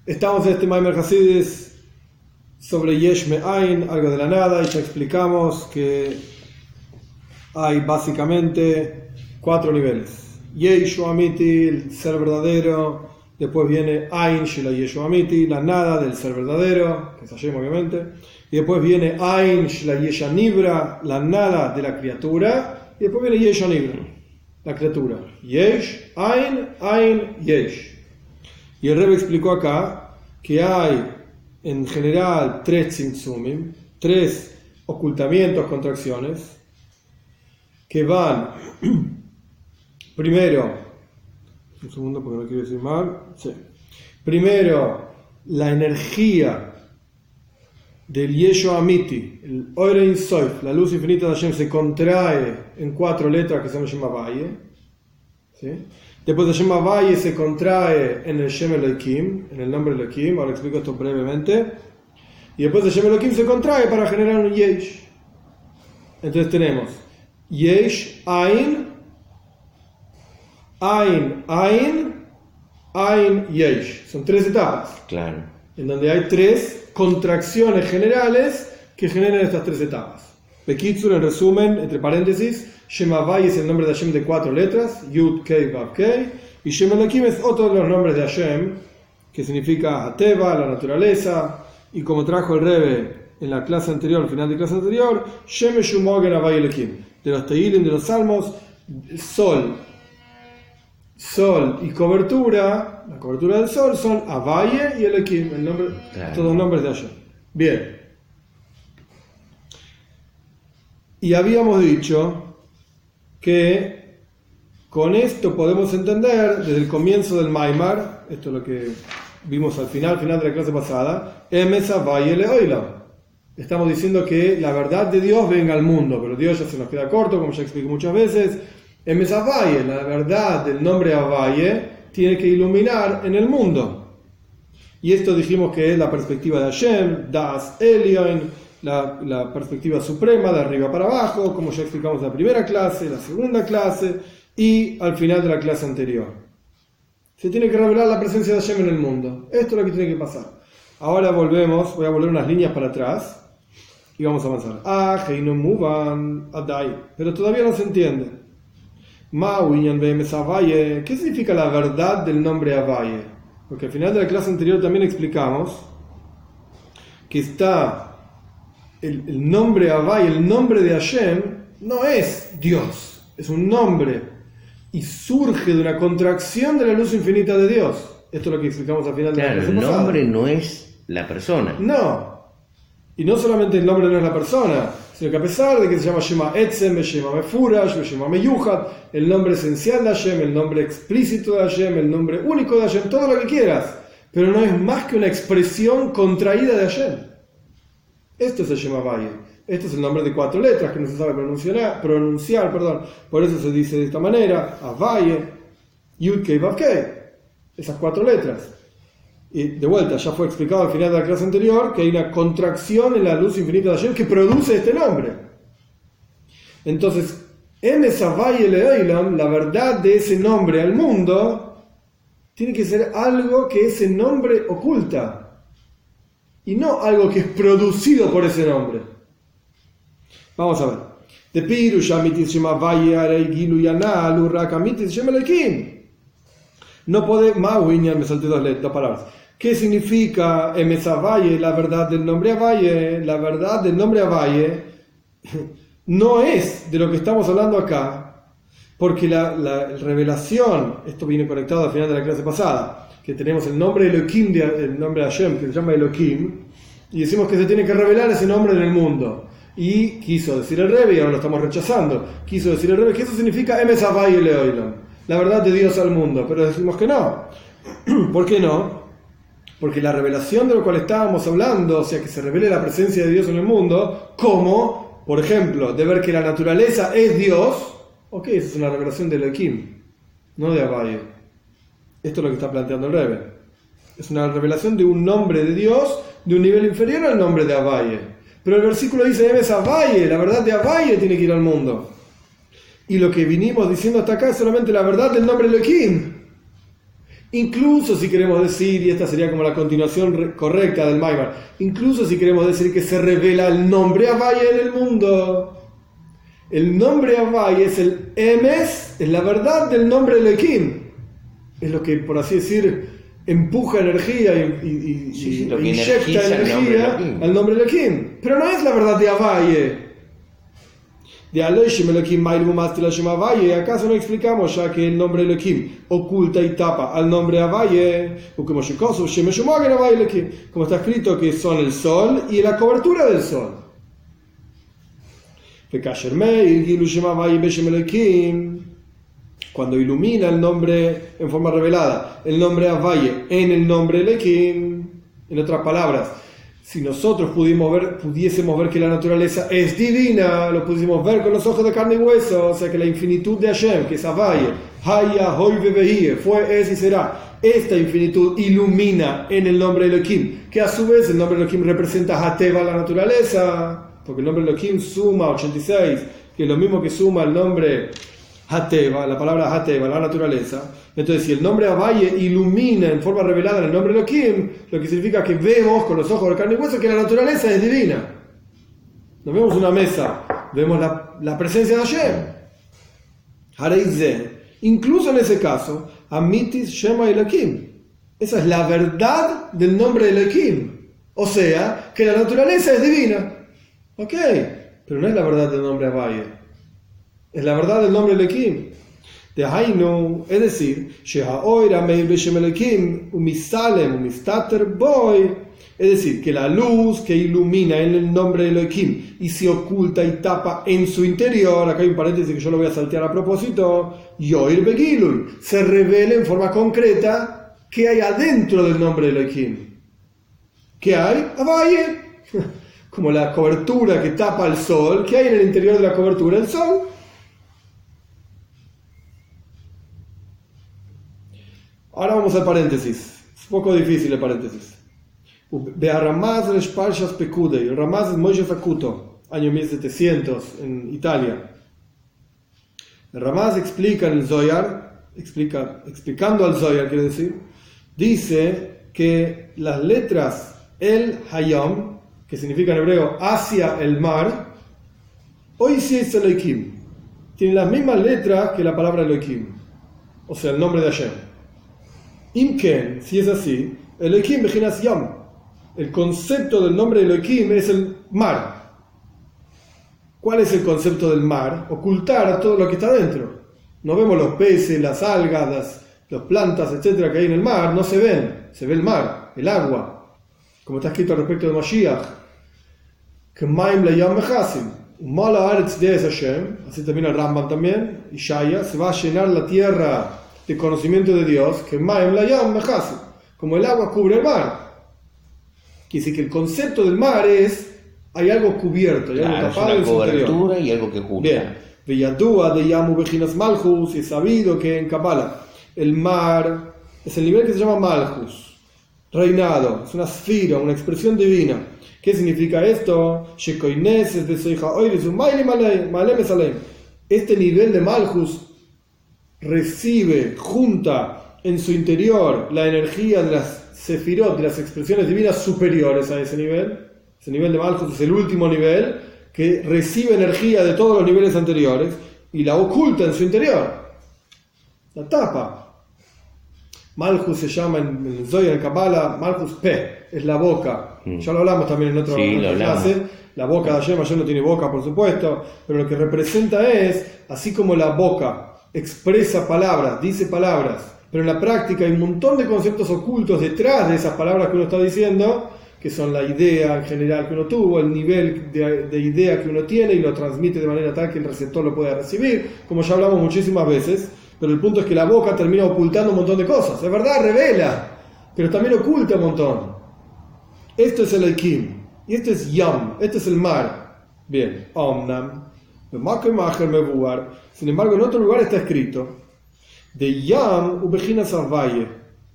Estamos en este Maimer Hasidis sobre Yesh Me'ain, algo de la nada, y ya explicamos que hay básicamente 4 niveles. Yeshu Amiti, el ser verdadero, después viene Ain Shela Yeshu Amiti, la nada del ser verdadero, que es Hashem obviamente, y después viene Ain Shela Yesha Nibra, la nada de la criatura, y después viene Yesha Nibra, la criatura. Yesh, Ain, Yesh. Y el Rebbe explicó acá que hay en general 3 tzimtzumim, 3 ocultamientos, contracciones, que van primero, un segundo porque no quiero decir mal, sí. Primero, la energía del Yeshu Amiti, el Orein Soif, la luz infinita de Hashem, se contrae en 4 letras que se llama Valle, ¿sí? Después de Shem Havaye se contrae en el Shem Elohim, en el nombre Elohim, ahora explico esto brevemente. Y después de Shem Elohim se contrae para generar un Yesh. Entonces tenemos Yesh, Ain, Yesh. Son 3 etapas. Claro. En donde hay 3 contracciones generales que generan estas 3 etapas. Bekitsur, en resumen, entre paréntesis, Shem Havaye es el nombre de Hashem de 4 letras, Yud, Kei, Vav, Kei, y Shem Elohim es otro de los nombres de Hashem, que significa Ateva, la naturaleza, y como trajo el Rebbe en la clase anterior, al final de la clase anterior, Shem Shumogen Havaye Elohim, de los Teilim, de los Salmos, sol y cobertura, la cobertura del sol son Havaye y Elohim, el nombre, claro. Todos los nombres de Hashem. Bien. Y habíamos dicho que con esto podemos entender desde el comienzo del Maimar, esto es lo que vimos al final de la clase pasada, Emes Havaye Le'olam. Estamos diciendo que la verdad de Dios venga al mundo, pero Dios ya se nos queda corto, como ya expliqué muchas veces. Emes Havaye, la verdad del nombre Havaye, tiene que iluminar en el mundo. Y esto dijimos que es la perspectiva de Hashem, Das Elyon, la perspectiva suprema, de arriba para abajo, como ya explicamos en la primera clase, la segunda clase y al final de la clase anterior. Se tiene que revelar la presencia de Hashem en el mundo. Esto es lo que tiene que pasar. Ahora volvemos, voy a volver unas líneas para atrás y vamos a avanzar. Heinu Muban Adai. Pero todavía no se entiende. ¿Qué significa la verdad del nombre Havaye? Porque al final de la clase anterior también explicamos que está el nombre Havaye, el nombre de Hashem, no es Dios, es un nombre y surge de una contracción de la luz infinita de Dios. Esto es lo que explicamos al final de la clase pasada. El nombre no es la persona. No. Y no solamente el nombre no es la persona, sino que a pesar de que se llama Shema Etzem, Shema Mefurash, Shema Meyuhat, el nombre esencial de Hashem, el nombre explícito de Hashem, el nombre único de Hashem, todo lo que quieras, pero no es más que una expresión contraída de Hashem. Esto es el Shem Havaye. Esto es el nombre de 4 letras que no se sabe pronunciar, por eso se dice de esta manera, Havaye, Yud Kei Vav Kei, esas 4 letras. Y de vuelta, ya fue explicado al final de la clase anterior que hay una contracción en la luz infinita de Hashem que produce este nombre. Entonces, Emes Havaye Le'olam, la verdad de ese nombre al mundo, tiene que ser algo que ese nombre oculta. Y no algo que es producido por ese nombre. Vamos a ver. De Pirush Amitis Shema Vaye Arei Gilu Yanalu Rak Amitis Shema Elohim. No puede. Mauinyan, me salté 2 palabras. ¿Qué significa Emes Havaye, la verdad del nombre Havaye? La verdad del nombre Havaye no es de lo que estamos hablando acá, porque la revelación, esto viene conectado al final de la clase pasada, que tenemos el nombre Elohim, el nombre de Hashem, que se llama Elohim, y decimos que se tiene que revelar ese nombre en el mundo. Y quiso decir el Rebbe, y ahora lo estamos rechazando, quiso decir el Rebbe que eso significa Emes Havaye Le'olam, la verdad de Dios al mundo, pero decimos que no. ¿Por qué no? Porque la revelación de lo cual estábamos hablando, o sea, que se revele la presencia de Dios en el mundo, como, por ejemplo, de ver que la naturaleza es Dios, ok, esa es una revelación de Elohim, no de Havaye. Esto es lo que está planteando el Rebbe. Es una revelación de un nombre de Dios de un nivel inferior al nombre de Havaye. Pero el versículo dice, Emes Havaye, la verdad de Havaye tiene que ir al mundo. Y lo que vinimos diciendo hasta acá es solamente la verdad del nombre Elohim. Incluso si queremos decir, y esta sería como la continuación correcta del Maimar, incluso si queremos decir que se revela el nombre Havaya en el mundo. El nombre Havaya es el Emes, es la verdad del nombre Elohim. Es lo que, por así decir, empuja energía y inyecta energía al nombre Elohim. Pero no es la verdad de Havaya. De Aloshim Elohim Mailu Mastil Hashem Havaya. ¿Acaso no explicamos ya que el nombre Elohim oculta y tapa al nombre Havaya? Como está escrito que son el sol y la cobertura del sol. Cuando ilumina el nombre en forma revelada, el nombre Havaya en el nombre Elohim, en otras palabras, si nosotros pudiésemos ver que la naturaleza es divina, lo pudiésemos ver con los ojos de carne y hueso, o sea que la infinitud de Hashem, que es Havaya, Haya, Hoy, Behie, fue, es y será, esta infinitud ilumina en el nombre Elohim, que a su vez el nombre Elohim representa Hateva, la naturaleza, porque el nombre Elohim suma 86, que es lo mismo que suma el nombre Hateva, la palabra Hateva, la naturaleza. Entonces, si el nombre Havaya ilumina en forma revelada en el nombre Elohim, lo que significa que vemos con los ojos de carne y hueso que la naturaleza es divina. Nos vemos una mesa, vemos la presencia de Hashem. Hareize, incluso en ese caso, Amitis Shema Elohim. Esa es la verdad del nombre Elohim. O sea, que la naturaleza es divina. Ok, pero no es la verdad del nombre Havaya. Es la verdad del nombre Elohim. De Hainu, es decir, es decir, que la luz que ilumina en el nombre de Elohim y se oculta y tapa en su interior, acá hay un paréntesis que yo lo voy a saltear a propósito, Yoir Begilui, se revela en forma concreta qué hay adentro del nombre de Elohim. ¿Qué hay? Havaya. Como la cobertura que tapa el sol, ¿qué hay en el interior de la cobertura? El sol. Ahora vamos al paréntesis. Es un poco difícil el paréntesis. Ramaz es Moshe Sakuto, año 1700, en Italia. El Ramaz explica en el Zohar, explicando al Zohar, quiere decir, dice que las letras El Hayom, que significa en hebreo hacia el mar, hoy sí es Elohim. Tienen las mismas letras que la palabra Elohim, o sea, el nombre de Hashem. Imken, si es así, Elohim bejinas yam. El concepto del nombre de Elohim es el mar. ¿Cuál es el concepto del mar? Ocultar todo lo que está dentro. No vemos los peces, las algas, las plantas, etcétera, que hay en el mar, no se ven. Se ve el mar, el agua. Como está escrito al respecto de Mashiach. K'maim le'yam mechasim. Umala aretz de'es Hashem. Así termina el Rambam también. Ishaya. Se va a llenar la tierra de conocimiento de Dios, que como el agua cubre el mar. Quiere decir que el concepto del mar es, hay algo cubierto, hay algo tapado en su interior. Cobertura y algo que oculta. Bien. Veyadúa de Yamu Bejinas Malchus, y es sabido que en Kabbalah el mar es el nivel que se llama Malchus, reinado, es una esfera, una expresión divina. ¿Qué significa esto? Este nivel de Malchus recibe, junta en su interior la energía de las sefirot, de las expresiones divinas superiores a ese nivel. Ese nivel de Malchus es el último nivel que recibe energía de todos los niveles anteriores y la oculta en su interior, la tapa. Malchus se llama en el Zohar, en Kabbalah, Malchus P, es la boca. Ya lo hablamos también en otra clase. La boca de Hashem no tiene boca, por supuesto, pero lo que representa es, así como la boca expresa palabras, dice palabras, pero en la práctica hay un montón de conceptos ocultos detrás de esas palabras que uno está diciendo, que son la idea en general que uno tuvo, el nivel de idea que uno tiene y lo transmite de manera tal que el receptor lo pueda recibir, como ya hablamos muchísimas veces, pero el punto es que la boca termina ocultando un montón de cosas. Es verdad, revela, pero también oculta un montón. Esto es el Elohim, y esto es Yam, esto es el mar. Bien, Omnam. Sin embargo, en otro lugar está escrito de Yam ubejinas Havaya,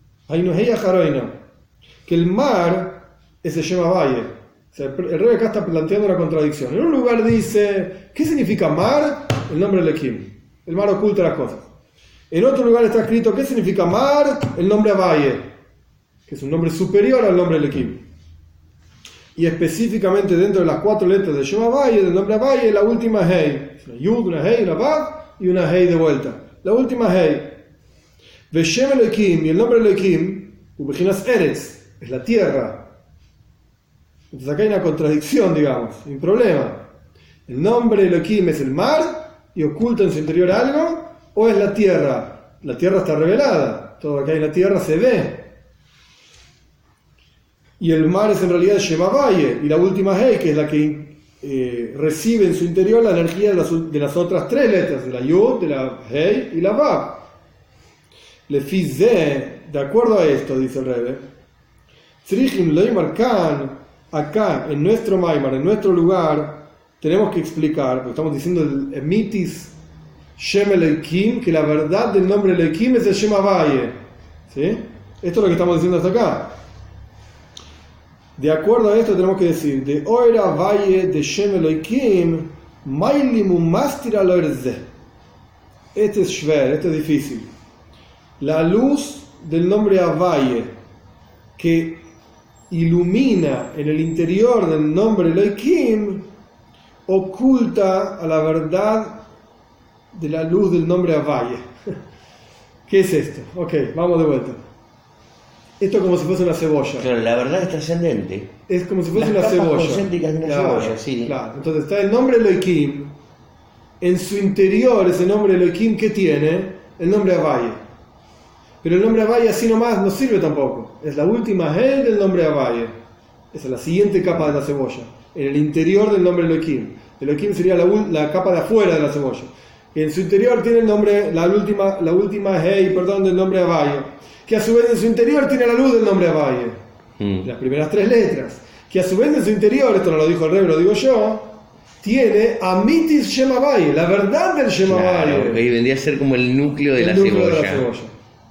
que el mar es el Shem Havaya. O sea, el rey acá está planteando una contradicción. En un lugar dice, ¿qué significa mar? El nombre de Elohim. El mar oculta las cosas. En otro lugar está escrito, ¿qué significa mar? El nombre Abaye, que es un nombre superior al nombre Elohim. Y específicamente dentro de las 4 letras de Shem Abaye, del nombre Abaye, la última Hei. Una Yud, una Hei, una Vav y una Hei de vuelta. La última Hei. Veshem Elohim, y el nombre Elohim, Ubejinas Eretz, es la tierra. Entonces acá hay una contradicción, digamos, un problema. ¿El nombre Elohim es el mar y oculta en su interior algo? ¿O es la tierra? La tierra está revelada. Todo lo que hay en la tierra se ve. Y el mar es en realidad Shem Abaye. Y la última Hei, que es la que recibe en su interior la energía de las otras 3 letras, de la Yud, de la Hei y la Vav. Lefize, de acuerdo a esto, dice el Rebbe, Tzrichim Leimar Kan, acá en nuestro Maimar, en nuestro lugar, tenemos que explicar, porque estamos diciendo el Emitis Shem Elohim, que la verdad del nombre Elohim es el Shem Abaye. ¿Sí? Esto es lo que estamos diciendo hasta acá. De acuerdo a esto tenemos que decir, de Oira Valle de Shem Elohim, Mailimu Mastira Loerze. Este es shver, este es difícil. La luz del nombre Abaye, que ilumina en el interior del nombre Elohim, oculta a la verdad de la luz del nombre Abaye. ¿Qué es esto? Ok, vamos de vuelta. Esto es como si fuese una cebolla. Claro, la verdad es trascendente. Es como si fuese Las una capas cebolla. concéntricas de una cebolla, sí. Claro. Entonces está el nombre Elohim. En su interior, ese nombre Elohim, ¿qué tiene? El nombre Abaye. Pero el nombre Abaye así nomás no sirve tampoco. Es la última He del nombre Abaye. Esa es la siguiente capa de la cebolla. En el interior del nombre Elohim. Elohim sería la capa de afuera de la cebolla. En su interior tiene el nombre, la última Hei, del nombre Abaye. Que a su vez en su interior tiene la luz del nombre Abaye. Las primeras 3 letras. Que a su vez en su interior, esto no lo dijo el Rebbe, lo digo yo, tiene Amitis Shem Abaye, la verdad del Shem Abaye. Claro, que vendría a ser como el núcleo de la cebolla.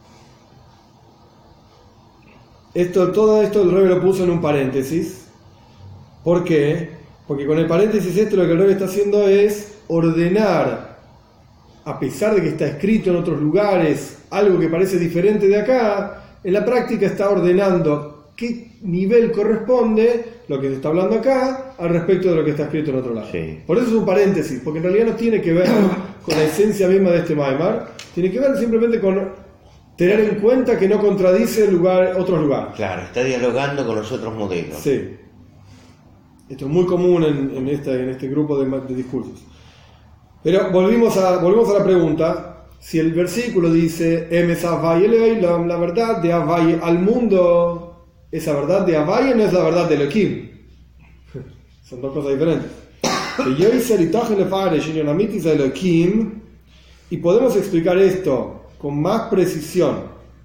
Todo esto el Rebbe lo puso en un paréntesis. ¿Por qué? Porque con el paréntesis lo que el Rebbe está haciendo es ordenar, a pesar de que está escrito en otros lugares, algo que parece diferente de acá, en la práctica está ordenando qué nivel corresponde lo que se está hablando acá al respecto de lo que está escrito en otro lado. Sí. Por eso es un paréntesis, porque en realidad no tiene que ver con la esencia misma de este Maimar, tiene que ver simplemente con tener en cuenta que no contradice otros lugares. Claro, está dialogando con los otros modelos. Sí. Esto es muy común en este grupo de discursos. Pero volvimos a la pregunta. Si el versículo dice Emes Avaye Leolam, la verdad de Avaye al mundo, esa verdad de Avaye no es la verdad de Elohim. Son 2 cosas diferentes. Y podemos explicar esto con más precisión.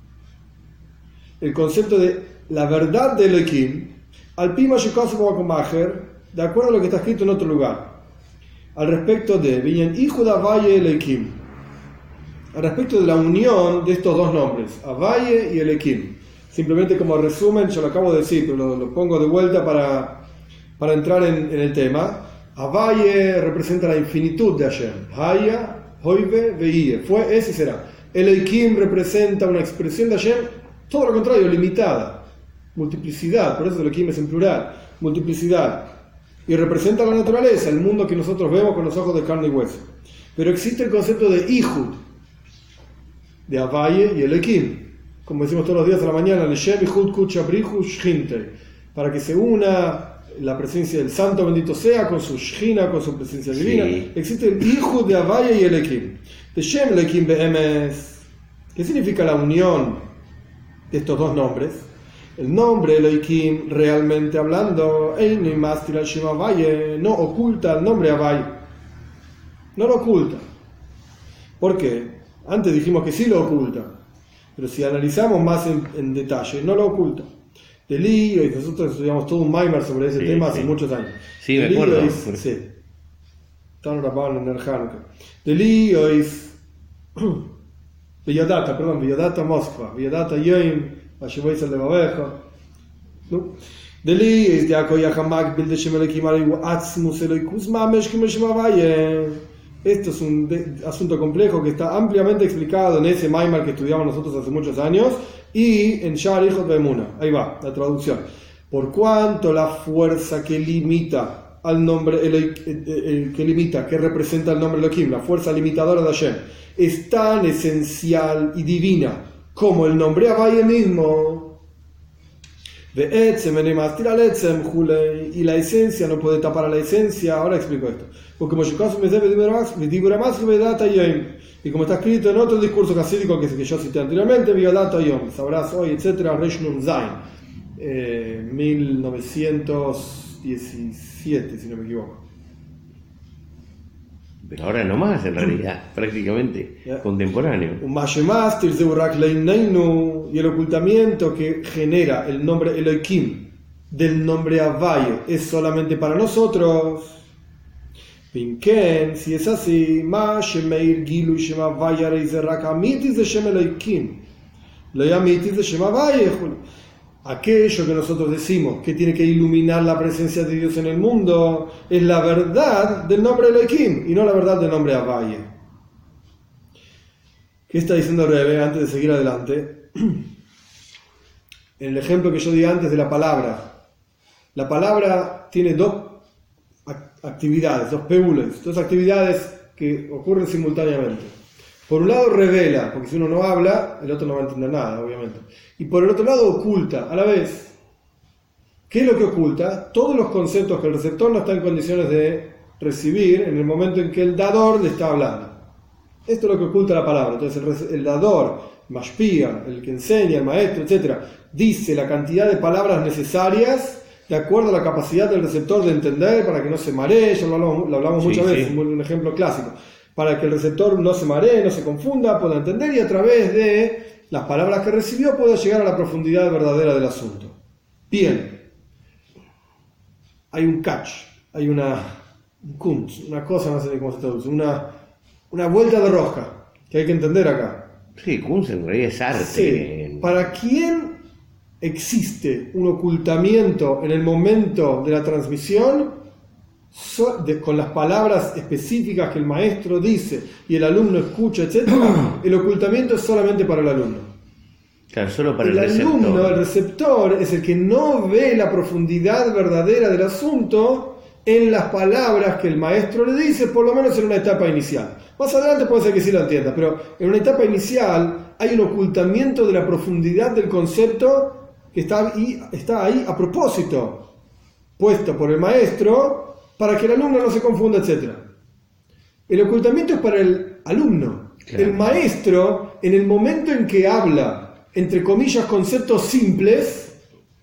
El concepto de la verdad de Elohim, al Pima Shekosov Maher, de acuerdo a lo que está escrito en otro lugar, al respecto de Binyan Hijo de Avaye Elohim. Al respecto de la unión de estos 2 nombres, Abaye y Elohim. Simplemente como resumen, yo lo acabo de decir, pero lo pongo de vuelta para entrar en el tema. Abaye representa la infinitud de Hashem. Haya, Hoive, Veie. Fue, es y será. Elohim representa una expresión de Hashem, todo lo contrario, limitada. Multiplicidad, por eso Elohim es en plural. Multiplicidad. Y representa la naturaleza, el mundo que nosotros vemos con los ojos de carne y hueso. Pero existe el concepto de Ihud, de Abaye y Elohim, como decimos todos los días a la mañana, para que se una la presencia del Santo bendito sea con su Shechina, con su presencia divina. Sí. Existe el Hijo de Abaye y Elohim. De Shem Elohim Be'emes. ¿Qué significa la unión de estos 2 nombres? El nombre Elohim, realmente hablando, no oculta el nombre Abaye. No lo oculta. ¿Por qué? Antes dijimos que sí lo oculta, pero si analizamos más en detalle, no lo oculta. Y nosotros estudiamos todo un Maimar sobre ese tema hace muchos años. Sí, me acuerdo. Sí. Están grabados en el Hanukkah. Deliois Villadata Moskva, Villadata Yoim, Vashivois al de Babejo. Deliois de Akoyahamak, Bilde Shemelekim Ariu Atzmus Eloikus Mamesh Kimeshimavaye. Esto es un asunto complejo que está ampliamente explicado en ese Maimar que estudiamos nosotros hace muchos años y en Sha'ar Hilchot Be'emunah. Ahí va, la traducción. Por cuanto la fuerza que limita al nombre, que representa el nombre Elohim, la fuerza limitadora de Hashem, es tan esencial y divina como el nombre Havaye mismo, y la esencia no puede tapar a la esencia. Ahora explico esto. Y como está escrito en otro discurso casídico que yo cité anteriormente, sabrás hoy, etc., Resh Nun Zayin, 1917, si no me equivoco. Pero ahora no más, en realidad, prácticamente contemporáneo. Y el ocultamiento que genera el nombre Elohim del nombre Havaye es solamente para nosotros. Si es así, aquello que nosotros decimos que tiene que iluminar la presencia de Dios en el mundo es la verdad del nombre Elohim y no la verdad del nombre Havaye. ¿Qué está diciendo Rebbe antes de seguir adelante? En el ejemplo que yo di antes de la palabra tiene dos actividades, dos actividades que ocurren simultáneamente. Por un lado revela, porque si uno no habla, el otro no va a entender nada, obviamente. Y por el otro lado oculta, a la vez. ¿Qué es lo que oculta? Todos los conceptos que el receptor no está en condiciones de recibir en el momento en que el dador le está hablando. Esto es lo que oculta la palabra. Entonces el dador, mashpia, el que enseña, el maestro, etc., dice la cantidad de palabras necesarias de acuerdo a la capacidad del receptor de entender, para que no se maree. Ya lo hablamos muchas veces, un ejemplo clásico. Para que el receptor no se maree, no se confunda, pueda entender y a través de las palabras que recibió pueda llegar a la profundidad verdadera del asunto. Bien, hay un catch, hay una cosa, no sé cómo se traduce, una vuelta de rosca que hay que entender acá. Sí, kunz en realidad es arte. Sí. ¿Para quién existe un ocultamiento en el momento de la transmisión? Con las palabras específicas que el maestro dice y el alumno escucha, etc., el ocultamiento es solamente para el alumno. Claro, solo para el alumno, el receptor, es el que no ve la profundidad verdadera del asunto en las palabras que el maestro le dice, por lo menos en una etapa inicial. Más adelante puede ser que sí lo entienda, pero en una etapa inicial hay un ocultamiento de la profundidad del concepto que está ahí a propósito, puesto por el maestro, para que el alumno no se confunda, etc. El ocultamiento es para el alumno. Claro. El maestro, en el momento en que habla, entre comillas, conceptos simples,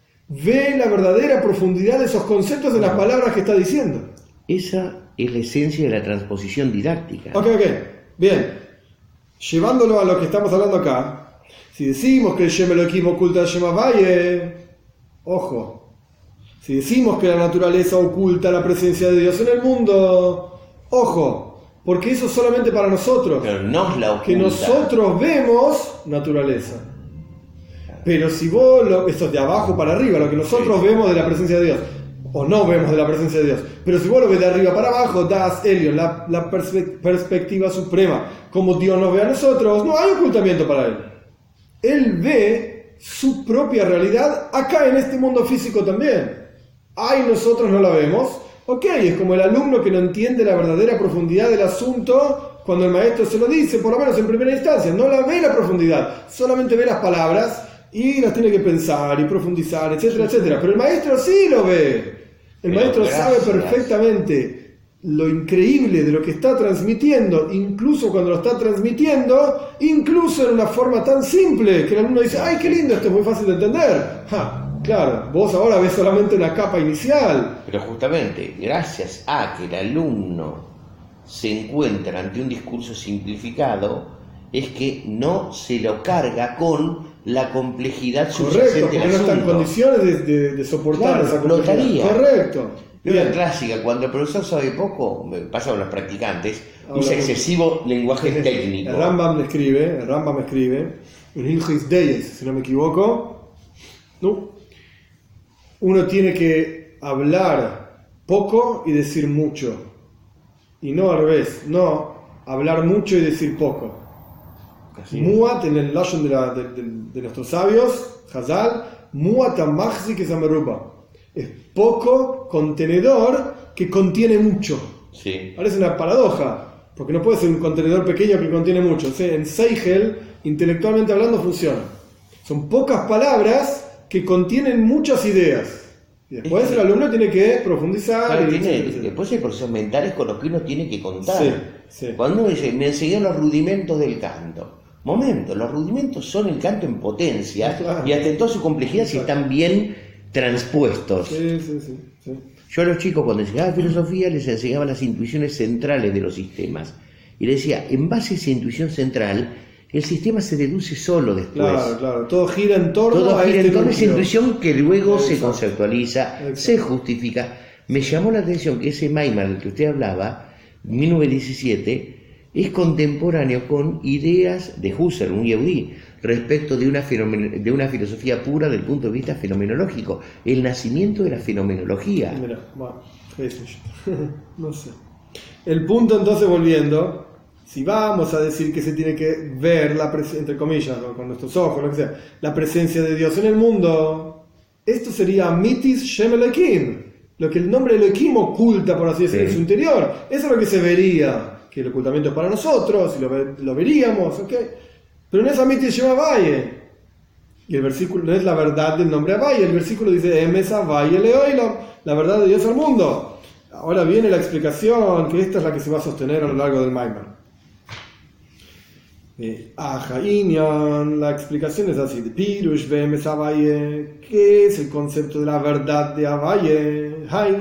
ve la verdadera profundidad de esos conceptos en las palabras que está diciendo. Esa es la esencia de la transposición didáctica. Ok, bien. Llevándolo a lo que estamos hablando acá, si decimos que el Shem Elohim oculta el Shem Havaye, ojo. Si decimos que la naturaleza oculta la presencia de Dios en el mundo, ojo, porque eso es solamente para nosotros. Pero nos la oculta. Que nosotros vemos naturaleza. Pero si vos, esto es de abajo para arriba, lo que nosotros vemos de la presencia de Dios, o no vemos de la presencia de Dios, pero si vos lo ves de arriba para abajo, das Elio, la perspectiva suprema, como Dios nos ve a nosotros, no hay ocultamiento para Él. Él ve su propia realidad acá en este mundo físico también. Ay, nosotros no la vemos. Ok, es como el alumno que no entiende la verdadera profundidad del asunto cuando el maestro se lo dice, por lo menos en primera instancia. No la ve la profundidad, solamente ve las palabras y las tiene que pensar y profundizar, etcétera, etcétera. Pero el maestro sí lo ve. El maestro sabe perfectamente lo increíble de lo que está transmitiendo, incluso cuando lo está transmitiendo, incluso en una forma tan simple que el alumno dice, ay, qué lindo, esto es muy fácil de entender. Claro, vos ahora ves solamente una capa inicial. Pero justamente, gracias a que el alumno se encuentra ante un discurso simplificado, es que no se lo carga con la complejidad subyacente. Correcto, porque no está en condiciones de soportar esa complejidad. Correcto. Una clásica, cuando el profesor sabe poco, me pasa con los practicantes, usa excesivo lenguaje técnico. El Rambam escribe, en Hilchos Deyes, si no me equivoco, ¿no? Uno tiene que hablar poco y decir mucho. y no al revés, no hablar mucho y decir poco. Muat, en el lashon de nuestros sabios, Hazal, Muat amachzi que es poco contenedor que contiene mucho. Sí. Parece una paradoja, porque no puede ser un contenedor pequeño que contiene mucho. O sea, en Seigel, intelectualmente hablando, funciona. Son pocas palabras que contienen muchas ideas. Y después el alumno tiene que profundizar. Claro, después hay procesos mentales con los que uno tiene que contar. Sí. Cuando uno dice, me enseñaron los rudimentos del canto. Momento, los rudimentos son el canto en potencia, claro, y hasta en toda su complejidad, si están bien transpuestos. Sí. Yo a los chicos, cuando llegaba a filosofía, les enseñaba las intuiciones centrales de los sistemas. Y les decía, en base a esa intuición central, el sistema se deduce solo después. Claro. Todo gira en torno a esa intuición que luego se conceptualiza, se justifica. Me llamó la atención que ese Maimar del que usted hablaba, 1917, es contemporáneo con ideas de Husserl, un yehudí, respecto de una filosofía pura del punto de vista fenomenológico, el nacimiento de la fenomenología. Mira, no sé. El punto, entonces, volviendo, si vamos a decir que se tiene que ver entre comillas, ¿no?, con nuestros ojos, lo que sea, la presencia de Dios en el mundo, esto sería mitis shem Elohim, lo que el nombre Elohim oculta, por así decirlo, en su interior. Eso es lo que se vería, que el ocultamiento es para nosotros, y lo veríamos, ¿ok? Pero no es mitis shem Havaye, y el versículo no es la verdad del nombre Havaye, el versículo dice Emes Havaye Leolam, la verdad de Dios al mundo. Ahora viene la explicación, que esta es la que se va a sostener a lo largo del Maimar. La explicación es así: de Pirush Vemes Havaye, ¿qué es el concepto de la verdad de Havaye?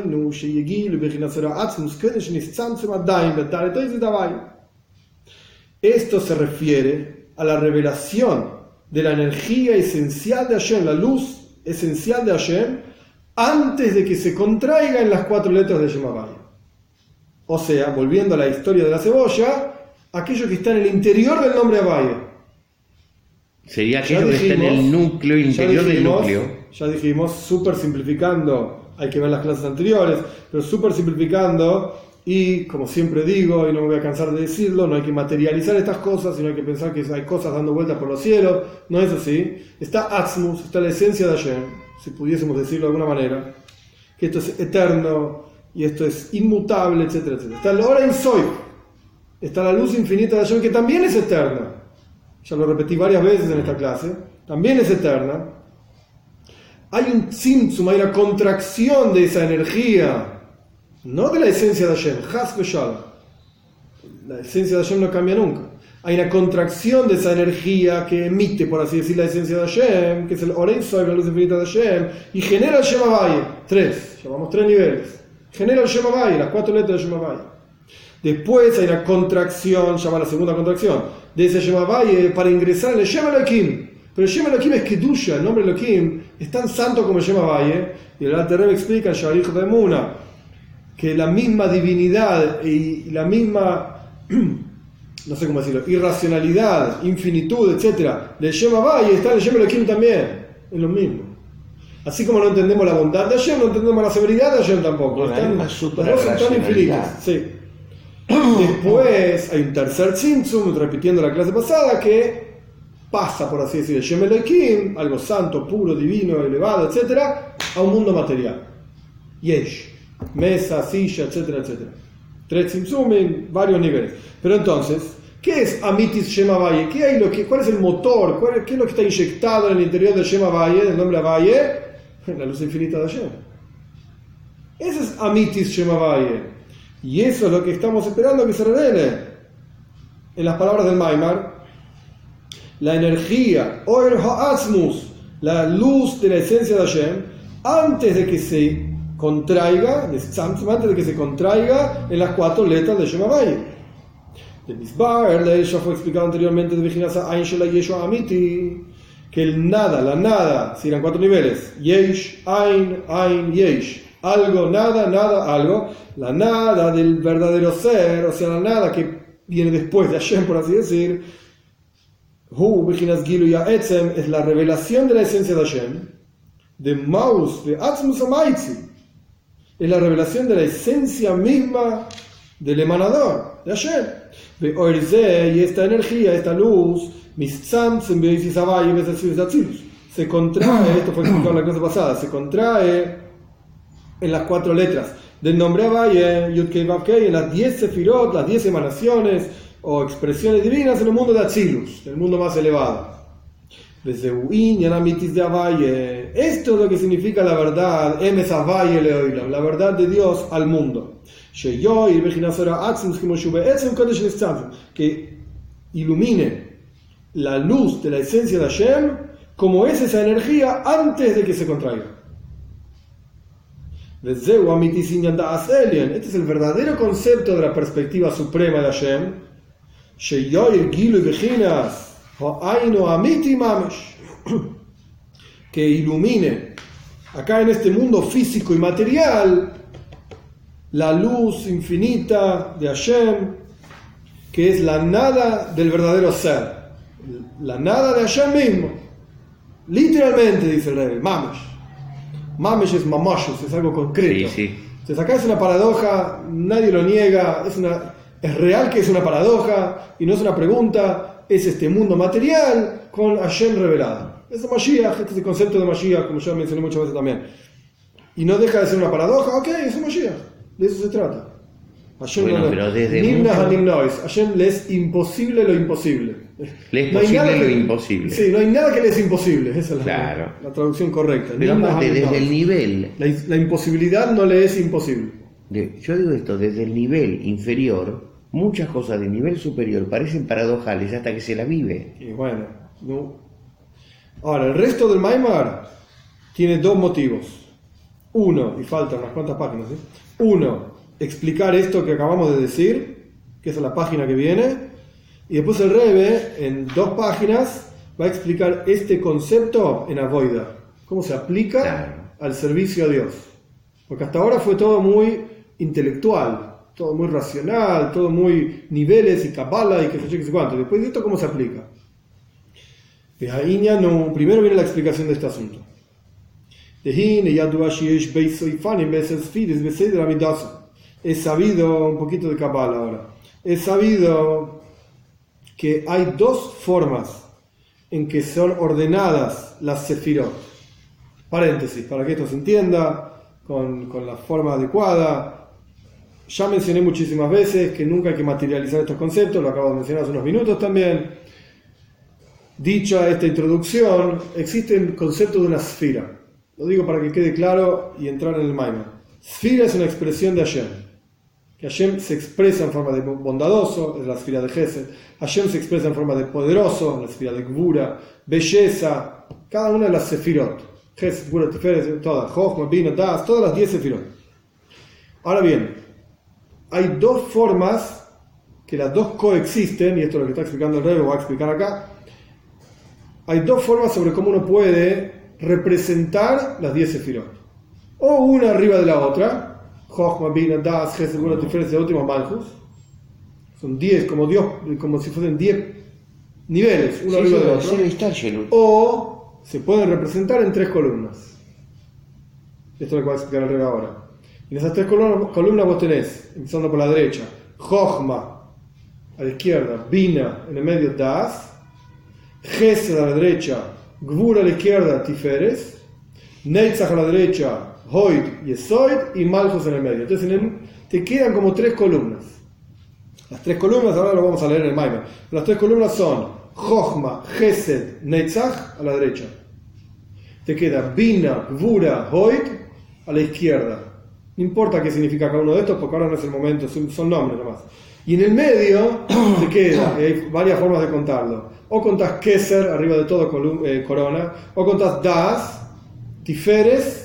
Esto se refiere a la revelación de la energía esencial de Hashem, la luz esencial de Hashem, antes de que se contraiga en las 4 letras de Shem Havaye. O sea, volviendo a la historia de la cebolla, aquello que está en el interior del nombre Havaye. Sería aquello que está en el núcleo, interior del núcleo. Ya dijimos, súper simplificando, hay que ver las clases anteriores, pero súper simplificando, y como siempre digo, y no me voy a cansar de decirlo, no hay que materializar estas cosas, sino hay que pensar que hay cosas dando vueltas por los cielos. No es así. Está Atzmus, está la esencia de Hashem, si pudiésemos decirlo de alguna manera, que esto es eterno y esto es inmutable, etcétera, etcétera. Está el Ora Soy, está la luz infinita de Hashem, que también es eterna. Ya lo repetí varias veces en esta clase, también es eterna. Hay un tzimtzum, hay una contracción de esa energía, no de la esencia de Hashem, Chas v'Shalom. La esencia de Hashem no cambia nunca. Hay una contracción de esa energía que emite, por así decir, la esencia de Hashem, que es el Orei Soy, la luz infinita de Hashem, y genera el Shem Havaye. 3, llamamos 3 niveles. Genera el Shem Havaye, las 4 letras del Shem Havaye. Después hay una contracción, llama la segunda contracción, de ese Shem Havaye para ingresar en el Shem Elohim. Pero el Shem Elohim es Kedusha, el nombre Elohim es tan santo como el Shem Havaye, y el Alter Rebbe explica en Sharich de Emuna que la misma divinidad y la misma, no sé cómo decirlo, irracionalidad, infinitud, etc., del Shem Havaye está en el Shem Elohim también, es lo mismo. Así como no entendemos la bondad de Hashem, no entendemos la severidad de Hashem tampoco. Las dos son tan infinitas. Sí. Después hay un tercer tzimtzum, repitiendo la clase pasada, que pasa, por así decir, el Shem Elohim, algo santo, puro, divino, elevado, etc., a un mundo material. Yesh, mesa, silla, etcétera, etcétera. 3 tzimtzum en varios niveles. Pero entonces, ¿qué es Amitis Shem Havaye? ¿Cuál es el motor? ¿Qué es lo que está inyectado en el interior del Shem Havaye, del nombre Havaye? La luz infinita de Hashem. Ese es Amitis Shem Havaye. Y eso es lo que estamos esperando que se revele. En las palabras del Maimar, la energía, Oer Ha'atzmus, la luz de la esencia de Hashem, antes de que se contraiga, antes de que se contraiga en las 4 letras de Shem Havaye. El Misbar, ya fue explicado anteriormente de Virginasa Ain Shela Yeshua Amiti, que el nada, la nada, si eran 4 niveles, Yesh, Ain, Yesh, algo, nada, nada, algo, la nada del verdadero ser, o sea, la nada que viene después de Hashem, por así decir, Hu, Virginas Gilu y Aetzem, es la revelación de la esencia de Hashem, de Maus, de Atzmus Amaitzi, es la revelación de la esencia misma del emanador, de Hashem. Y esta energía, esta luz, se contrae, esto fue explicado en la clase pasada, se contrae en las 4 letras del nombre Abaye, Yud Kei Vav Kei, en las 10 sefirot, las 10 emanaciones o expresiones divinas en el mundo de Atzilus, el mundo más elevado. Esto es lo que significa la verdad, Emes Abaye Leoilam, la verdad de Dios al mundo. Que ilumine la luz de la esencia de Hashem, como es esa energía antes de que se contraiga. Este es el verdadero concepto de la perspectiva suprema de Hashem, que ilumine acá en este mundo físico y material la luz infinita de Hashem, que es la nada del verdadero ser, la nada de Hashem mismo. Literalmente, dice el Rebbe, Mamesh. Mamesh es mamashus, es algo concreto. Sí. Entonces acá es una paradoja, nadie lo niega, es real que es una paradoja y no es una pregunta, es este mundo material con Hashem revelado. Es Mashiach, este es el concepto de Mashiach, como ya mencioné muchas veces también. Y no deja de ser una paradoja, ok, es un Mashiach, de eso se trata. Hashem pero desde Hashem le es imposible lo imposible. Le es posible lo imposible. Sí, no hay nada que le es imposible. Esa es claro. la traducción correcta. Pero aparte, desde el nivel... La imposibilidad no le es imposible. Yo digo esto, desde el nivel inferior, muchas cosas del nivel superior parecen paradojales hasta que se las vive. Y bueno, no. Ahora, el resto del Maimar tiene 2 motivos. Uno, y faltan unas cuantas páginas, ¿sí? Uno, explicar esto que acabamos de decir, que es la página que viene, y después el Rebbe en 2 páginas va a explicar este concepto en Avoida, cómo se aplica al servicio a Dios, porque hasta ahora fue todo muy intelectual, todo muy racional, todo muy niveles y cabala y qué sé yo, qué sé cuánto. Después de esto, cómo se aplica. Primero viene la explicación de este asunto. Es sabido, un poquito de Kabbalah ahora, es sabido que hay 2 formas en que son ordenadas las sefirot. Paréntesis, para que esto se entienda con la forma adecuada. Ya mencioné muchísimas veces que nunca hay que materializar estos conceptos, lo acabo de mencionar hace unos minutos también. Dicha esta introducción, existe el concepto de una sfira. Lo digo para que quede claro y entrar en el Maimon. Sfira es una expresión de Hashem. Que Hashem se expresa en forma de bondadoso, es la esfera de Gesed. Hashem se expresa en forma de poderoso, la esfera de Gvura, belleza, cada una de las sefirot. Gesed, Gvura, Tiferet, todas, Jochma, Bina, Das, todas las 10 sefirot. Ahora bien, hay 2 formas que las 2 coexisten, y esto es lo que está explicando el Rebbe, voy a explicar acá. Hay 2 formas sobre cómo uno puede representar las 10 sefirot. O una arriba de la otra, Jochma, Bina, Das, Gesed, Gvura, Tiferet, último Malchus. Son 10, como si fuesen 10 niveles, uno arriba del otro. O se pueden representar en 3 columnas. Esto es lo que voy a explicar el Rebbe ahora. En esas 3 columnas vos tenés, empezando por la derecha, Jochma a la izquierda, Bina en el medio, Das, Gesed a la derecha, Gvura a la izquierda, Tiferes, Neitzach a la derecha, Hoid y Esoid, y Malchus en el medio. Entonces te quedan como 3 columnas. Las 3 columnas, ahora lo vamos a leer en el Maimon. Las 3 columnas son Jochma, Gesed, Neitzach a la derecha. Te queda Bina, Gvura, Hoid a la izquierda. No importa qué significa cada uno de estos, porque ahora no es el momento, son nombres nomás. Y en el medio te queda, hay varias formas de contarlo. O contás Keser, arriba de todo corona, o contás Das, Tiferes,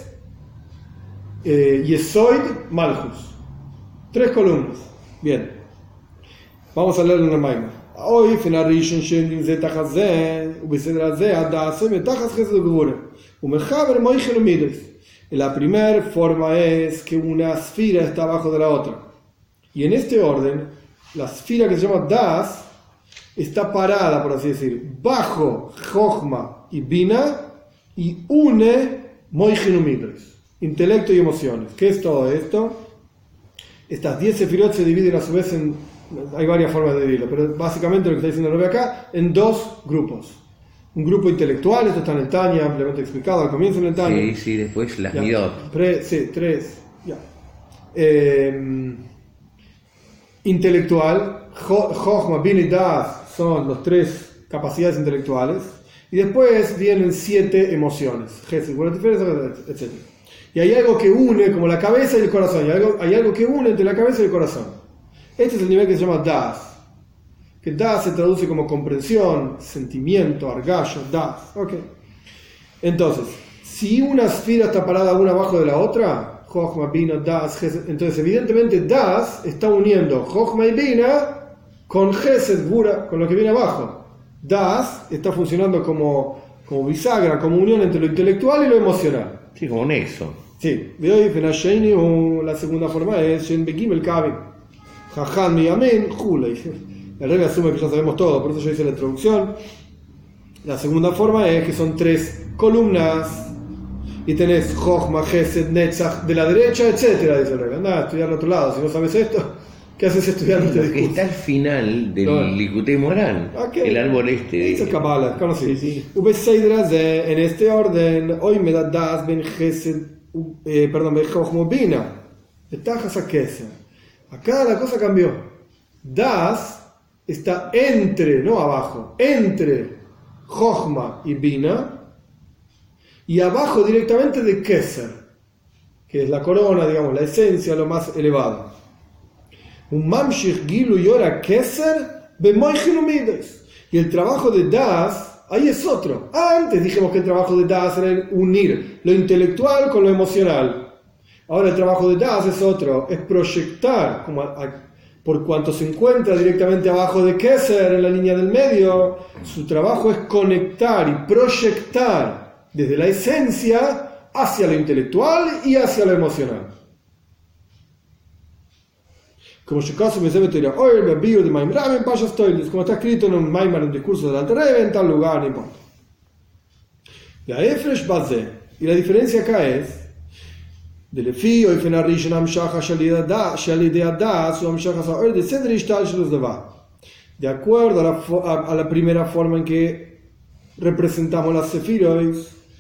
Yesoid, Malchus. 3 columnas. Bien. Vamos a leerlo en el Maimon. Hoy, Fenarishon, Shendim, Zetachazé, Ubesedrazé, Adase, Metachaz, Gesed, Gvura. Umejaber, Moichel, Mides. La primera forma es que una esfera está abajo de la otra. Y en este orden, la esfera que se llama Das está parada, por así decir, bajo Jochma y Bina y une Moichel, Mides. Intelecto y emociones. ¿Qué es todo esto? Estas 10 sefirot se dividen a su vez en, hay varias formas de dividirlo, pero básicamente lo que está diciendo el Rebbe acá, en dos grupos. Un grupo intelectual, esto está en el Tanya, ampliamente explicado al comienzo en el Tanya. Sí, después las midot. Sí, tres. Ya. Intelectual, Chochma, Bin y Das son los tres capacidades intelectuales. Y después vienen 7 emociones, etc. Y hay algo que une, como la cabeza y el corazón. Hay algo que une entre la cabeza y el corazón. Este es el nivel que se llama Das. Que Das se traduce como comprensión, sentimiento, argallo, Das. Okay. Entonces, si una esfera está parada una abajo de la otra, Chochma, Bina, Das, Gesed, entonces evidentemente Das está uniendo Chochma y Bina con Gesed, Gura, con lo que viene abajo. Das está funcionando como bisagra, como unión entre lo intelectual y lo emocional. Sí, como nexo. Sí. De hoy, la segunda forma es Shen Bekim el Kabin. Jajan mi Amen, Julei. El Rebbe asume que ya sabemos todo, por eso yo hice la introducción. La segunda forma es que son 3 columnas y tenés Chochma, Gesed, Netzach de la derecha, etcétera, dice el Rebbe. Anda a estudiar al otro lado, si no sabes esto. ¿Qué haces estudiando este discurso? Está al final del Likutei Moharan, el árbol este. Es Kabbalah, conocido. En este orden, hoy me da Das ben Gesed, ben Chochma Bina. Tajas a Kesed. Acá la cosa cambió. Das está entre, no abajo, entre Chochma y Bina, y abajo directamente de Kesed, que es la corona, digamos, la esencia, lo más elevado. Un mamshich gilu yora keser bemoichin umides. Y el trabajo de Das, ahí es otro. Antes dijimos que el trabajo de Das era el unir lo intelectual con lo emocional. Ahora el trabajo de Das es otro, es proyectar, por cuanto se encuentra directamente abajo de Keser, en la línea del medio, su trabajo es conectar y proyectar desde la esencia hacia lo intelectual y hacia lo emocional. Como está escrito en un Maimar, en un discurso del Alter Rebbe, en tal lugar, no importa. Y la diferencia acá es de acuerdo a la primera forma en que representamos las sefirot,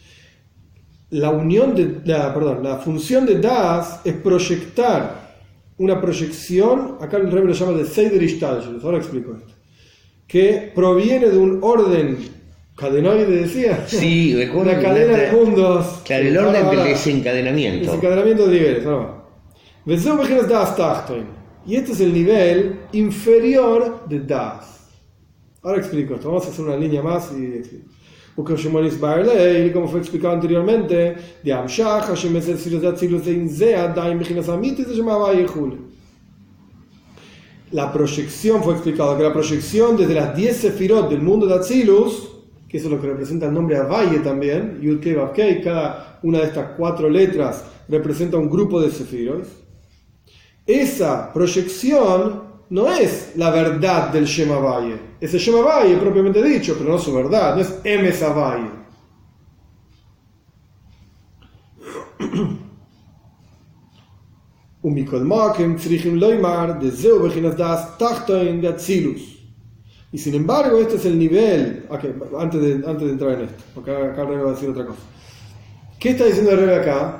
la función de Das es proyectar una proyección, acá el Rebbe lo llama de Seder Ishtalshelus, ahora explico esto, que proviene de un orden cadenoide, decía. Sí, recuerdo. Una cadena de mundos. Claro, el orden del desencadenamiento. Desencadenamiento de niveles, y este es el nivel inferior de Das. Ahora explico esto, vamos a hacer una línea más y explico. Como fue explicado anteriormente, la proyección fue explicado que la proyección desde las 10 sefirot del mundo de Atzilus, que eso es lo que representa el nombre Avaye también, Yud Kei Vav Kei, cada una de estas 4 letras representa un grupo de sefirot. Esa proyección no es la verdad del Shem Avaye. Es el Shem Avaye propiamente dicho, pero no su verdad, no es Emes Avaye. Y sin embargo, este es el nivel. Okay, antes de entrar en esto, porque acá el Rebbe va a decir otra cosa. ¿Qué está diciendo el Rebbe acá?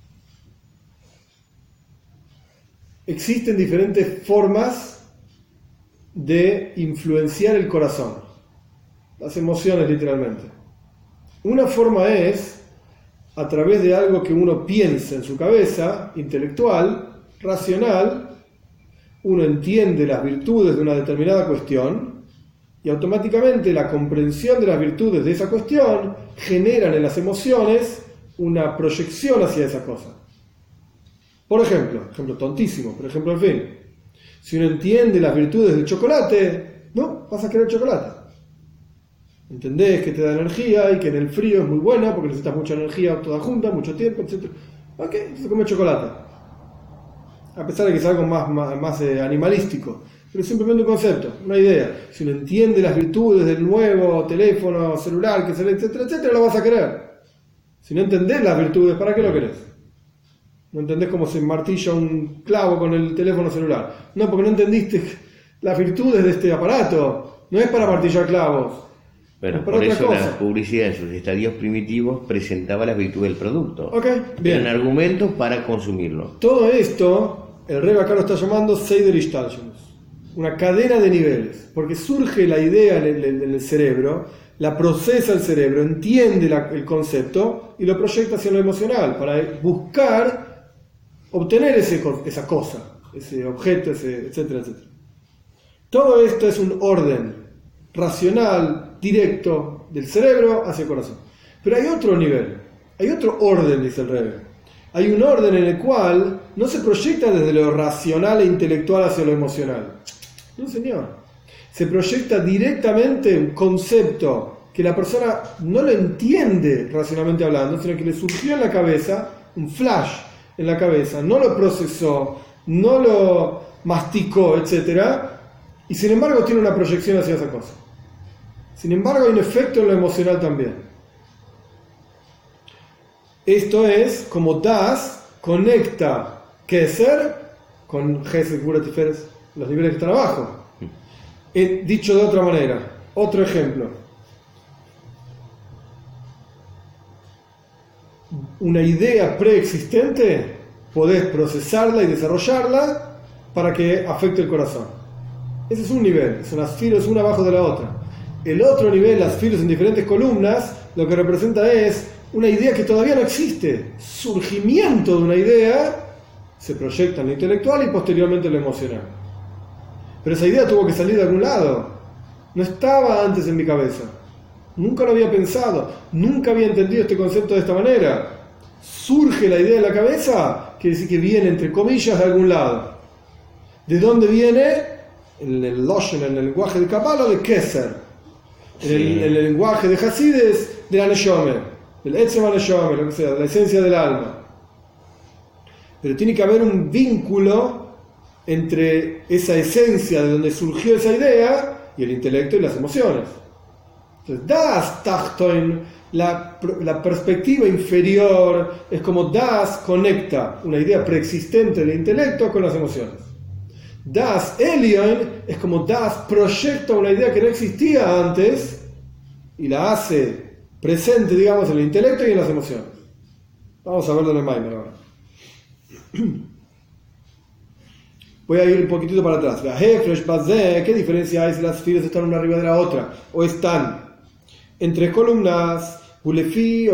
Existen diferentes formas de influenciar el corazón, las emociones literalmente. Una forma es a través de algo que uno piensa en su cabeza, intelectual, racional, uno entiende las virtudes de una determinada cuestión y automáticamente la comprensión de las virtudes de esa cuestión generan en las emociones una proyección hacia esa cosa. Por ejemplo tontísimo, por ejemplo, al fin, si uno entiende las virtudes del chocolate, no, vas a querer chocolate. Entendés que te da energía y que en el frío es muy buena porque necesitas mucha energía toda junta, mucho tiempo, etc. Ok, se come chocolate. A pesar de que es algo más animalístico, pero es simplemente un concepto, una idea. Si uno entiende las virtudes del nuevo teléfono celular, que sale, etcétera, etcétera, lo vas a querer. Si no entendés las virtudes, ¿para qué lo querés? No entendés cómo se martilla un clavo con el teléfono celular. No, porque no entendiste las virtudes de este aparato. No es para martillar clavos. Bueno, por eso la publicidad en sus estadios primitivos presentaba las virtudes del producto. Ok, bien. Eran argumentos para consumirlo. Todo esto, el Rebbe acá lo está llamando Seider Ishtalshelus, una cadena de niveles, porque surge la idea en el cerebro, la procesa el cerebro, entiende el concepto y lo proyecta hacia lo emocional, para buscar obtener esa cosa, ese objeto, etcétera, etcétera. Todo esto es un orden racional, directo, del cerebro hacia el corazón. Pero hay otro nivel, hay otro orden, dice el Rebbe. Hay un orden en el cual no se proyecta desde lo racional e intelectual hacia lo emocional. No, señor. Se proyecta directamente un concepto que la persona no lo entiende racionalmente hablando, sino que le surgió en la cabeza, un flash en la cabeza, no lo procesó, no lo masticó, etc. Y sin embargo tiene una proyección hacia esa cosa. Sin embargo, hay un efecto en lo emocional también. Esto es como Das conecta Keser con Gesed, Gvura, Tiferes, los niveles que están abajo. Dicho de otra manera, otro ejemplo. Una idea preexistente, podés procesarla y desarrollarla para que afecte el corazón. Ese es un nivel, son las filos una abajo de la otra. El otro nivel, las filos en diferentes columnas, lo que representa es una idea que todavía no existe. Surgimiento de una idea se proyecta en lo intelectual y posteriormente en lo emocional. Pero esa idea tuvo que salir de algún lado. No estaba antes en mi cabeza. Nunca lo había pensado. Nunca había entendido este concepto de esta manera. Surge la idea en la cabeza, quiere decir que viene, entre comillas, de algún lado. ¿De dónde viene? En el Loshen, en el lenguaje de Kabbalah, de Keser. En el lenguaje de Hasides, de la Neshome, del Etzem Neshome, lo que sea, de la esencia del alma. Pero tiene que haber un vínculo entre esa esencia de donde surgió esa idea y el intelecto y las emociones. Entonces, Das Tachtoin, la perspectiva inferior, es como Das conecta una idea preexistente del intelecto con las emociones. Das Elyon es como Das proyecta una idea que no existía antes y la hace presente, digamos, en el intelecto y en las emociones. Vamos a verlo en el Maimer ahora. Voy a ir un poquitito para atrás. ¿Qué diferencia hay si las filas están una arriba de la otra? O están entre columnas. De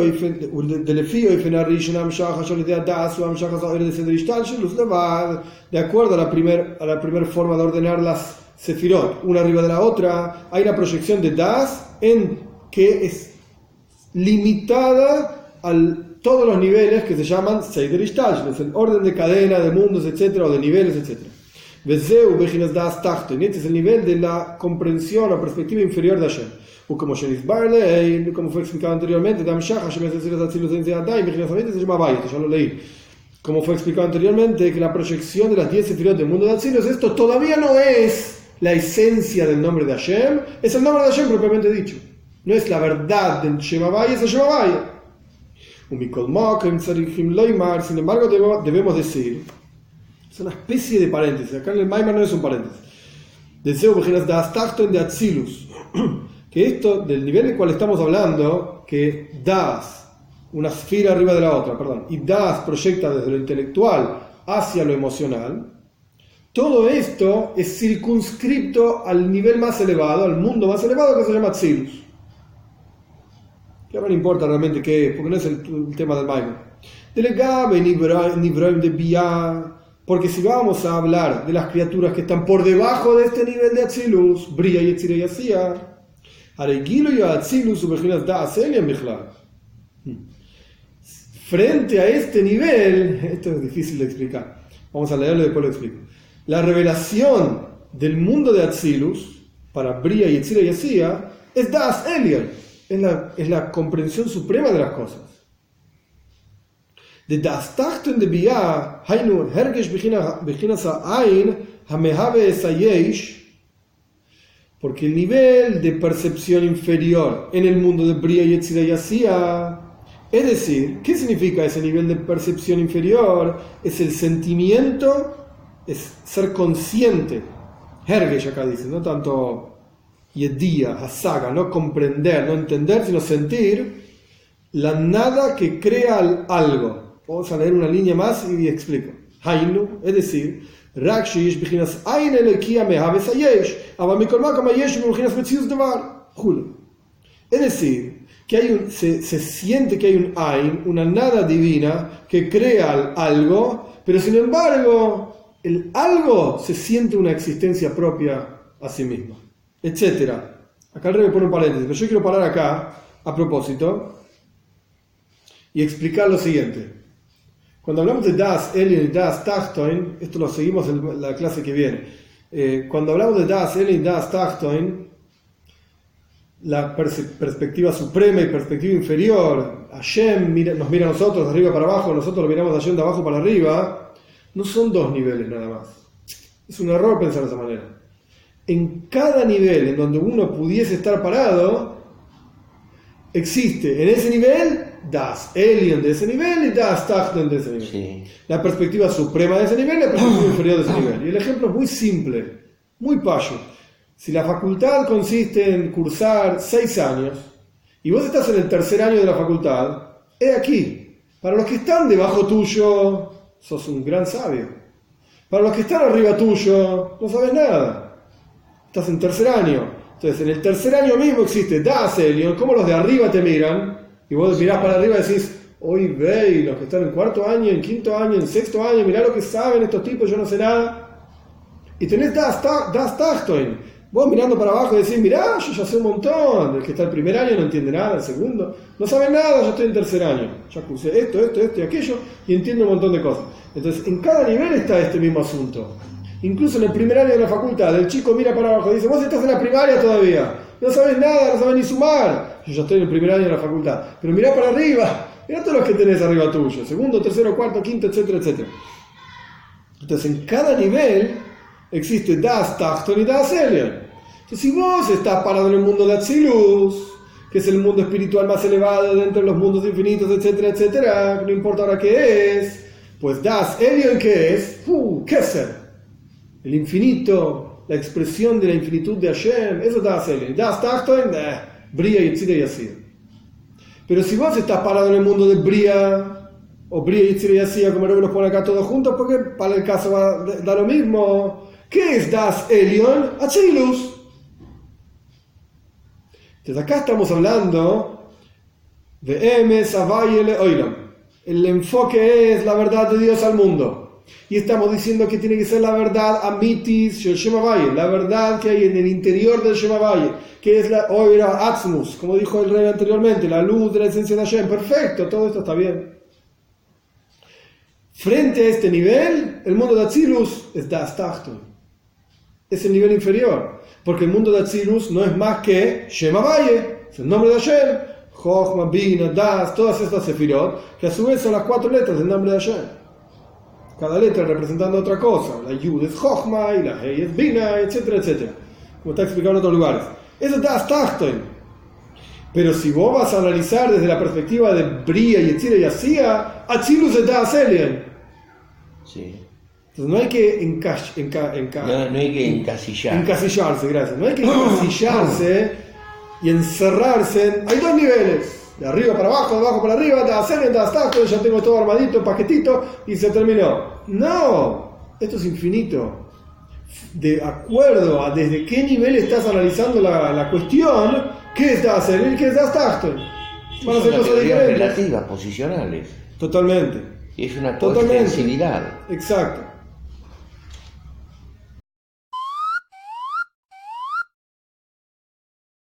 acuerdo a la primera forma de ordenar las sefirot, una arriba de la otra, hay una proyección de Das en que es limitada a todos los niveles que se llaman Seider Ishtalshelus, es el orden de cadena, de mundos, etc., o de niveles, etc. Y este es el nivel de la comprensión o perspectiva inferior de Hashem. Como fue explicado anteriormente, se llama Bayit, ya lo leí. Como fue explicado anteriormente, que la proyección de las 10 sefirot del mundo de Atzilus, esto todavía no es la esencia del nombre de Hashem, es el nombre de Hashem propiamente dicho. No es la verdad del Shem Havaya, es el Shem Havaya. Sin embargo, debemos decir, es una especie de paréntesis, acá en el Maimar no es un paréntesis, de Atzilus, que esto, del nivel del cual estamos hablando, que Das, una esfera arriba de la otra, y Das proyecta desde lo intelectual hacia lo emocional, todo esto es circunscripto al nivel más elevado, al mundo más elevado, que se llama Atzilus. Que ahora no importa realmente qué es, porque no es el tema del Maimar. Porque si vamos a hablar de las criaturas que están por debajo de este nivel de Atzilus, Bria, Yetzira y Asía, frente a este nivel, esto es difícil de explicar, vamos a leerlo y después lo explico. La revelación del mundo de Atzilus para Bria, Yetzira y Asía es Das Elyon, es la comprensión suprema de las cosas. De Das Tachten de Bia, Hainu Hergesh Bechinas Ha'ain, Hamehave Esayesh, porque el nivel de percepción inferior en el mundo de Bria, Yetzira y Asía Es decir, ¿qué significa ese nivel de percepción inferior? Es el sentimiento, es ser consciente. Hergesh acá dice, no tanto yedía, hasaga, no comprender, no entender, sino sentir la nada que crea algo. Vamos a leer una línea más y explico. Hainu, es decir, Rakshish bichinas ain elokia mehaves hayesh, aber mikol makom hayesh bichinas metzius devar. Es decir, que se siente que hay un ain, una nada divina que crea algo, pero sin embargo el algo se siente una existencia propia a sí mismo, etc. Acá el rey pone un paréntesis, pero yo quiero parar acá a propósito y explicar lo siguiente. Cuando hablamos de Das Elyon y Das Tachtoin, esto lo seguimos en la clase que viene. Cuando hablamos de Das Elyon y Das Tachtoin, la perspectiva suprema y perspectiva inferior, Hashem nos mira a nosotros de arriba para abajo, nosotros lo miramos a Hashem de abajo para arriba, no son dos niveles nada más. Es un error pensar de esa manera. En cada nivel en donde uno pudiese estar parado, existe en ese nivel Das Elyon de ese nivel y Das Tachton de ese nivel. Sí. La perspectiva suprema de ese nivel y la perspectiva inferior de ese nivel. Y el ejemplo es muy simple, muy payo. Si la facultad consiste en cursar 6 años y vos estás en el tercer año de la facultad, he aquí, para los que están debajo tuyo, sos un gran sabio. Para los que están arriba tuyo, no sabes nada. Estás en tercer año. Entonces, en el tercer año mismo existe Das Elyon, como los de arriba te miran, y vos mirás para arriba y decís, hoy ve, los que están en cuarto año, en quinto año, en sexto año, mirá lo que saben estos tipos, yo no sé nada. Y tenés Das Tachtoin. Vos mirando para abajo y decís, mirá, yo ya sé un montón. El que está el primer año no entiende nada, el segundo no sabe nada, yo estoy en tercer año. Ya cursé esto y aquello y entiendo un montón de cosas. Entonces, en cada nivel está este mismo asunto. Incluso en el primer año de la facultad, el chico mira para abajo y dice, vos estás en la primaria todavía, no sabes nada, no sabes ni sumar. Yo ya estoy en el primer año de la facultad. Pero mirá para arriba, mirá todos los que tenés arriba tuyo, segundo, tercero, cuarto, quinto, etcétera, etcétera. Entonces, en cada nivel existe Das Tachton y Das Elyon. Entonces, si vos estás parado en el mundo de Atzilus, que es el mundo espiritual más elevado dentro de los mundos infinitos, etcétera, etcétera, no importa ahora qué es, pues Das Elyon, ¿qué es? Keser, el infinito, la expresión de la infinitud de Hashem, eso es Das Elyon. Das Tachton, Bria, Yetzirah y Asiyah. Pero si vos estás parado en el mundo de Bria, o Bria, Yetzirah y Asiyah, como luego los pone acá todos juntos, porque para el caso da lo mismo. ¿Qué es Das Elyon? Atzilus. Entonces acá estamos hablando de Emes Havayele Oilam. El enfoque es la verdad de Dios al mundo. Y estamos diciendo que tiene que ser la verdad Amitis Shel Shem Havayel, la verdad que hay en el interior del Shem Havayel, que es la Oira Atzmus, como dijo el rey anteriormente, la luz de la esencia de Hashem. Perfecto, todo esto está bien. Frente a este nivel, el mundo de Atzilus es Das Tachton. Es el nivel inferior, porque el mundo de Atzilus no es más que Shem Havayel, es el nombre de Hashem, Chochma, Bina, Das, todas estas sefirot, que a su vez son las 4 letras del nombre de Hashem. Cada letra representando otra cosa. La Yud es Chochma y la Hei es Bina, etcétera, etcétera. Como está explicado en otros lugares. Eso es Das Tachton. Pero si vos vas a analizar desde la perspectiva de Bria, Yetzirah y Asiyah, Atzilus es Das Elyon. Sí. Entonces no hay que no hay que encasillarse, gracias. No hay que encasillarse y encerrarse hay 2 niveles. De arriba para abajo, de abajo para arriba, Das Elyon, Das Tachton, ya tengo todo armadito, paquetito y se terminó. No, esto es infinito. De acuerdo a desde qué nivel estás analizando la cuestión, ¿qué es Das Elyon y qué es Das Tachton? Van a ser cosas diferentes. Relativas, posicionales. Totalmente. Es una coextensibilidad. Exacto.